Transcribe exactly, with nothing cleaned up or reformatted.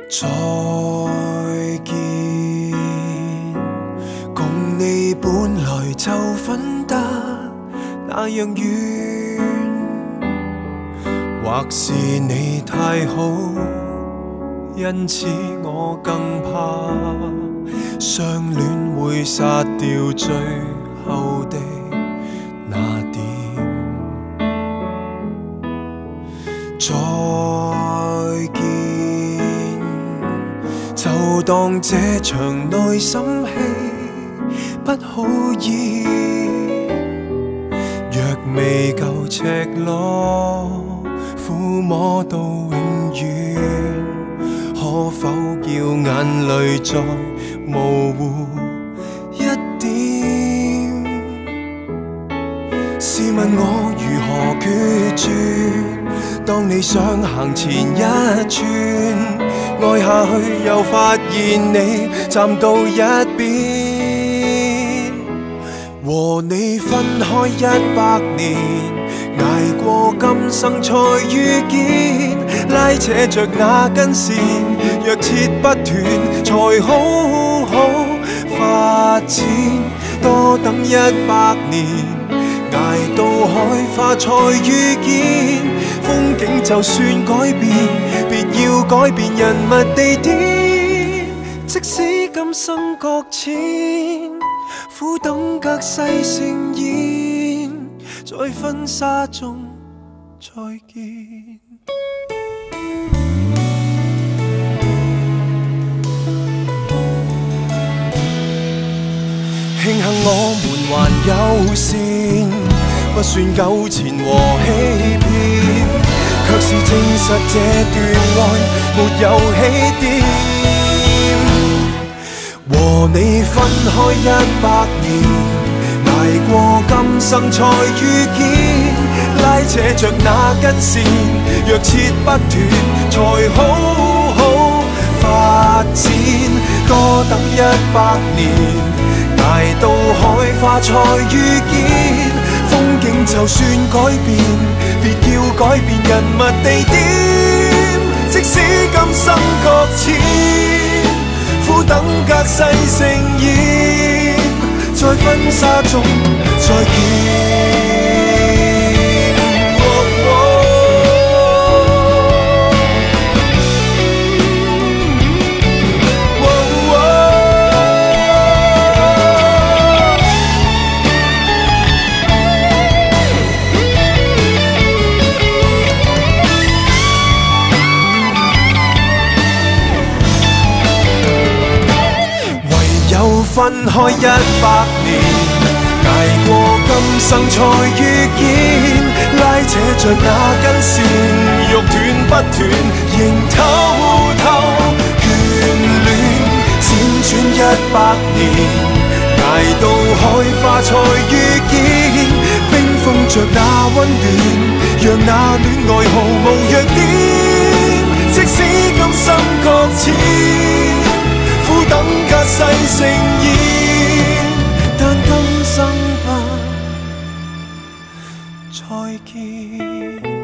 再見，共你本來就分得那樣遠，或是你太好，因此我更怕相戀會殺掉最後的那點。再見，就當這場內心戲不好演，若未夠赤裸撫摸到永遠，可否叫眼淚再模糊一點？試問我如何決絕？當你想行前一寸，愛下去又發現你站到一邊。和你分開一百年，捱過今生才遇見，拉扯着那根線，若切不斷才好好發展。多等一百年，捱到海花才遇見，風景就算改變，別要改變人物地點。即使今生擱淺，苦等隔世盛宴，在婚紗中再見。慶幸我們還有線，不算糾纏和欺騙，卻是證實這段愛沒有起點。和你分開一百年，捱過今生才遇見，拉扯着那根線，若切不斷才好好發展。多等一百年，捱到海花才遇見，風景就算改變，別要改變人物地點。即使今生擱淺，苦等隔世盛宴，在婚紗中再見。分開一百年，捱過今生才遇見，拉扯着那根線，欲斷不斷，仍偷偷眷戀。輾轉一百年，捱到海花才遇見，冰封着那溫暖，讓那戀愛毫無弱點。即使今生擱淺，苦等隔世盛宴，但今生不再見。